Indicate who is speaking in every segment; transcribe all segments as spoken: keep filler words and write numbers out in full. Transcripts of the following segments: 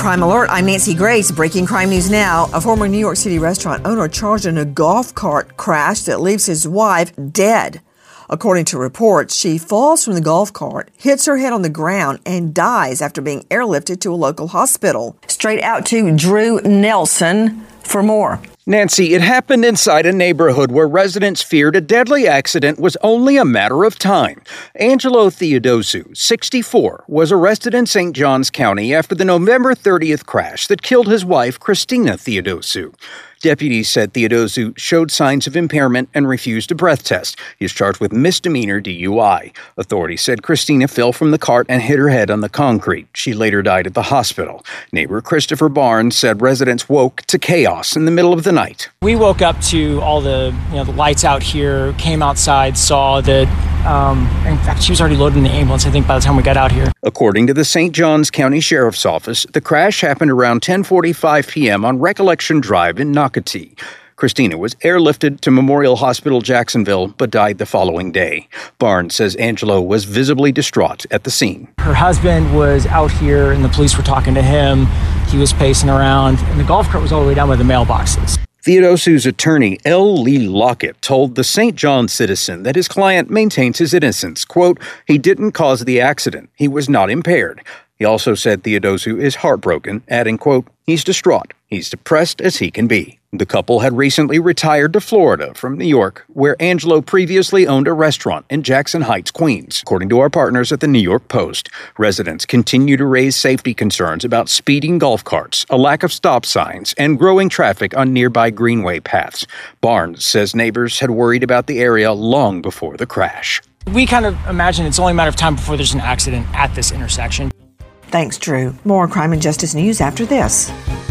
Speaker 1: Crime Alert, I'm Nancy Grace. Breaking crime news now. A former New York City restaurant owner charged in a golf cart crash that leaves his wife dead. According to reports, she falls from the golf cart, hits her head on the ground, and dies after being airlifted to a local hospital. Straight out to Drew Nelson for more.
Speaker 2: Nancy, it happened inside a neighborhood where residents feared a deadly accident was only a matter of time. Angelo Theodosu, sixty-four, was arrested in Saint Johns County after the November thirtieth crash that killed his wife, Christina Theodosu. Deputies said Theodosu showed signs of impairment and refused a breath test. He is charged with misdemeanor D U I. Authorities said Christina fell from the cart and hit her head on the concrete. She later died at the hospital. Neighbor Christopher Barnes said residents woke to chaos in the middle of the night.
Speaker 3: We woke up to all the, you know, the lights out here, came outside, saw that, um, in fact, she was already loaded in the ambulance, I think, by the time we got out here.
Speaker 2: According to the Saint Johns County Sheriff's Office, the crash happened around ten forty-five p.m. on Recollection Drive in Nocatee. Christina was airlifted to Memorial Hospital Jacksonville, but died the following day. Barnes says Angelo was visibly distraught at the scene.
Speaker 3: Her husband was out here, and the police were talking to him. He was pacing around, and the golf cart was all the way down by the mailboxes.
Speaker 2: Theodosu's attorney, L. Lee Lockett, told the Saint John Citizen that his client maintains his innocence. Quote, he didn't cause the accident. He was not impaired. He also said Theodosu is heartbroken, adding, quote, he's distraught. He's depressed as he can be. The couple had recently retired to Florida from New York, where Angelo previously owned a restaurant in Jackson Heights, Queens. According to our partners at the New York Post, residents continue to raise safety concerns about speeding golf carts, a lack of stop signs, and growing traffic on nearby greenway paths. Barnes says neighbors had worried about the area long before the crash.
Speaker 3: We kind of imagine it's only a matter of time before there's an accident at this intersection.
Speaker 1: Thanks, Drew. More crime and justice news after this.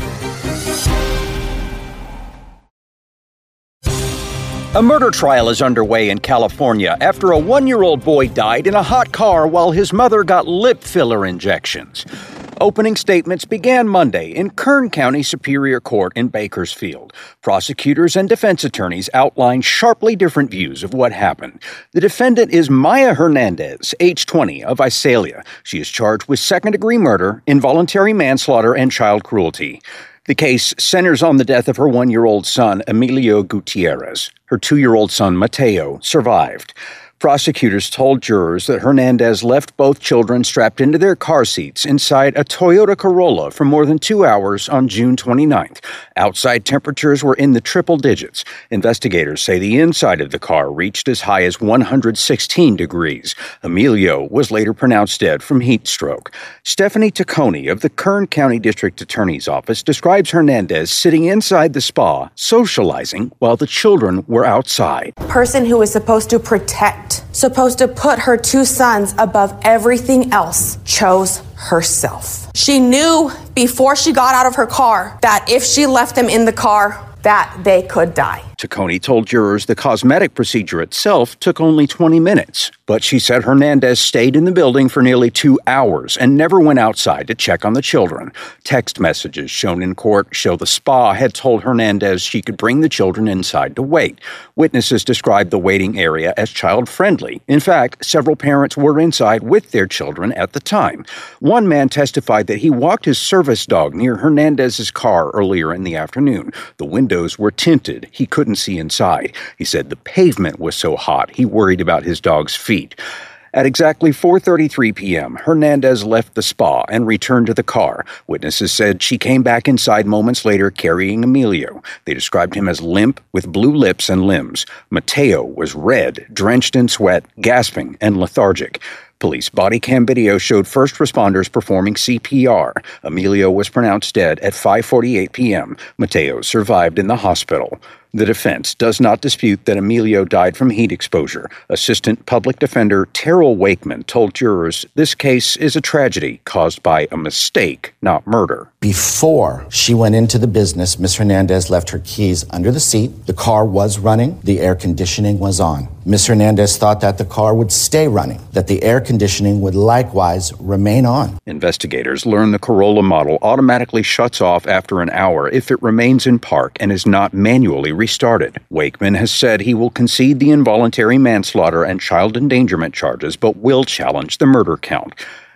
Speaker 2: A murder trial is underway in California after a one-year-old boy died in a hot car while his mother got lip filler injections. Opening statements began Monday in Kern County Superior Court in Bakersfield. Prosecutors and defense attorneys outlined sharply different views of what happened. The defendant is Maya Hernandez, age twenty, of Visalia. She is charged with second-degree murder, involuntary manslaughter, and child cruelty. The case centers on the death of her one-year-old son, Emilio Gutierrez. Her two-year-old son, Mateo, survived. Prosecutors told jurors that Hernandez left both children strapped into their car seats inside a Toyota Corolla for more than two hours on June twenty-ninth. Outside temperatures were in the triple digits. Investigators say the inside of the car reached as high as one hundred sixteen degrees. Emilio was later pronounced dead from heat stroke. Stephanie Taccone of the Kern County District Attorney's Office describes Hernandez sitting inside the spa, socializing while the children were outside.
Speaker 4: A person who was supposed to protect, supposed to put her two sons above everything else, chose herself. She knew before she got out of her car that if she left them in the car, that they could die.
Speaker 2: Taccone told jurors the cosmetic procedure itself took only twenty minutes, but she said Hernandez stayed in the building for nearly two hours and never went outside to check on the children. Text messages shown in court show the spa had told Hernandez she could bring the children inside to wait. Witnesses described the waiting area as child-friendly. In fact, several parents were inside with their children at the time. One man testified that he walked his service dog near Hernandez's car earlier in the afternoon. The windows were tinted. He couldn't see inside. He said the pavement was so hot he worried about his dog's feet. At exactly four thirty-three p.m., Hernandez left the spa and returned to the car. Witnesses said she came back inside moments later carrying Emilio. They described him as limp with blue lips and limbs. Mateo was red, drenched in sweat, gasping, and lethargic. Police body cam video showed first responders performing C P R. Emilio was pronounced dead at five forty-eight p.m. Mateo survived in the hospital. The defense does not dispute that Emilio died from heat exposure. Assistant Public Defender Terrell Wakeman told jurors this case is a tragedy caused by a mistake, not murder.
Speaker 5: Before she went into the business, Miz Hernandez left her keys under the seat. The car was running. The air conditioning was on. Miz Hernandez thought that the car would stay running, that the air conditioning would likewise remain on.
Speaker 2: Investigators learned the Corolla model automatically shuts off after an hour if it remains in park and is not manually restarted. Wakeman has said he will concede the involuntary manslaughter and child endangerment charges, but will challenge the murder count.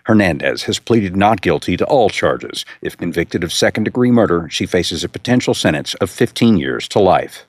Speaker 2: Hernandez has pleaded not guilty to all charges. If convicted of second-degree murder, she faces a potential sentence of fifteen years to life.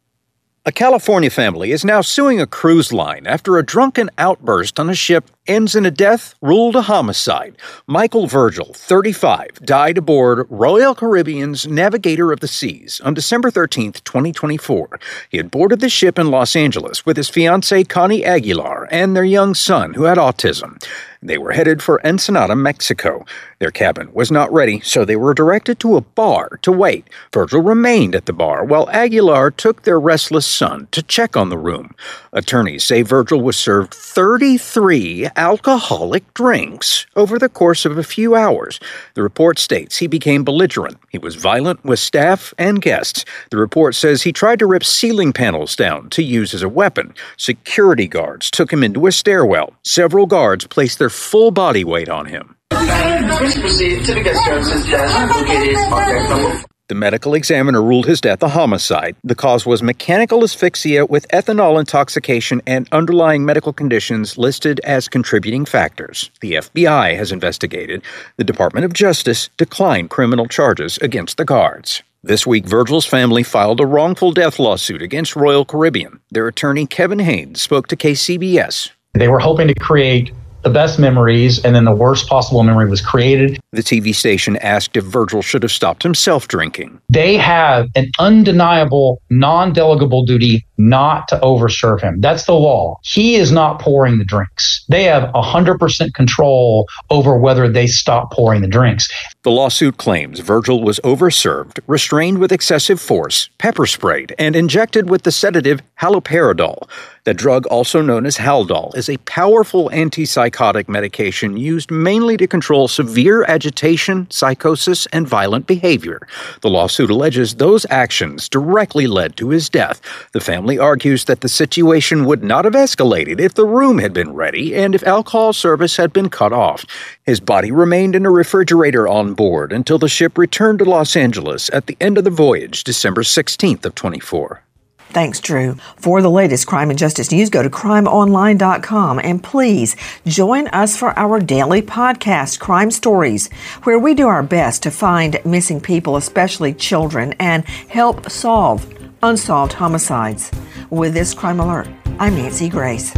Speaker 2: A California family is now suing a cruise line after a drunken outburst on a ship ends in a death ruled a homicide. Michael Virgil, thirty-five, died aboard Royal Caribbean's Navigator of the Seas on December thirteenth, twenty twenty-four. He had boarded the ship in Los Angeles with his fiancée Connie Aguilar and their young son, who had autism. They were headed for Ensenada, Mexico. Their cabin was not ready, so they were directed to a bar to wait. Virgil remained at the bar while Aguilar took their restless son to check on the room. Attorneys say Virgil was served thirty-three alcoholic drinks over the course of a few hours. The report states he became belligerent. He was violent with staff and guests. The report says he tried to rip ceiling panels down to use as a weapon. Security guards took him into a stairwell. Several guards placed their full body weight on him.
Speaker 6: Please proceed to the guest services desk located on deck number.
Speaker 2: The medical examiner ruled his death a homicide. The cause was mechanical asphyxia with ethanol intoxication and underlying medical conditions listed as contributing factors. The F B I has investigated. The Department of Justice declined criminal charges against the guards. This week, Virgil's family filed a wrongful death lawsuit against Royal Caribbean. Their attorney, Kevin Haynes, spoke to K C B S.
Speaker 7: They were hoping to create the best memories, and then the worst possible memory was created.
Speaker 2: The T V station asked if Virgil should have stopped himself drinking.
Speaker 7: They have an undeniable, non-delegable duty not to overserve him. That's the law. He is not pouring the drinks. They have one hundred percent control over whether they stop pouring the drinks.
Speaker 2: The lawsuit claims Virgil was overserved, restrained with excessive force, pepper sprayed, and injected with the sedative haloperidol. The drug, also known as Haldol, is a powerful antipsychotic medication used mainly to control severe agitation, psychosis, and violent behavior. The lawsuit alleges those actions directly led to his death. The family argues that the situation would not have escalated if the room had been ready and if alcohol service had been cut off. His body remained in a refrigerator on board until the ship returned to Los Angeles at the end of the voyage, December sixteenth of twenty-four.
Speaker 1: Thanks, Drew. For the latest crime and justice news, go to crime online dot com and please join us for our daily podcast, Crime Stories, where we do our best to find missing people, especially children, and help solve unsolved homicides. With this Crime Alert, I'm Nancy Grace.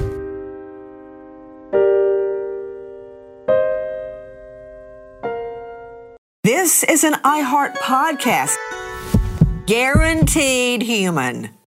Speaker 1: This is an iHeart podcast. Guaranteed human.